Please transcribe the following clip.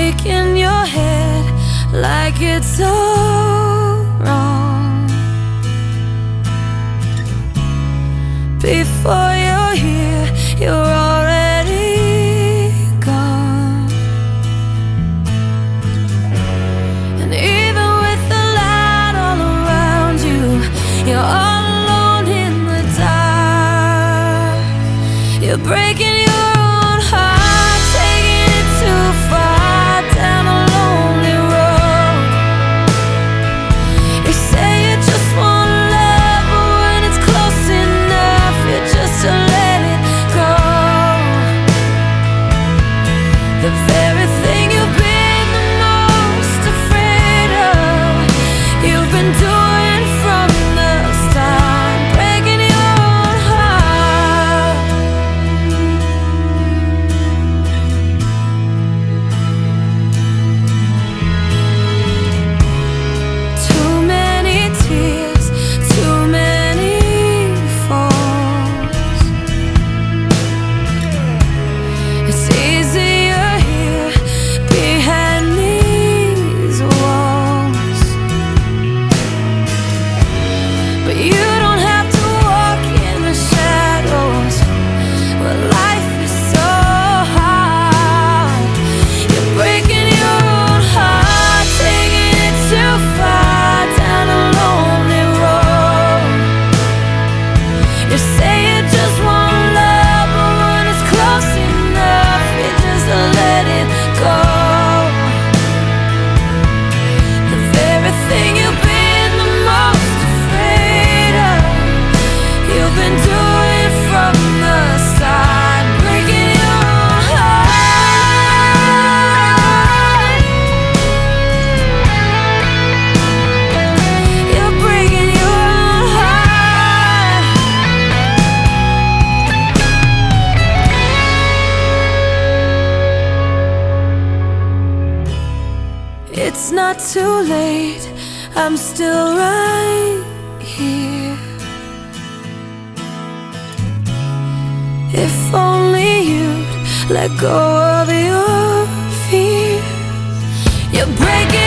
shaking your head like it's all wrong. Before you're here, you're already gone. And even with the light all around you, you're all alone in the dark. You're breaking your own heart, taking it too far down a lonely road. You say you just want love, but when it's close enough, you just let it go. The very thing you've been the most afraid of, you've been doing from the start, breaking your own heart. Too many tears, too many falls. It's easier here behind these walls, but you don't have to walk in the shadows where life is so hard. You're breaking your own heart, taking it too far down a lonely road. You say you just want love, but when it's close enough, you just let it go. The very thing you've been the most afraid of, you've been doing from the start, breaking your own heart. You're breaking your own heart. It's not too late, I'm still right here. If only you'd let go of your fear. You're breaking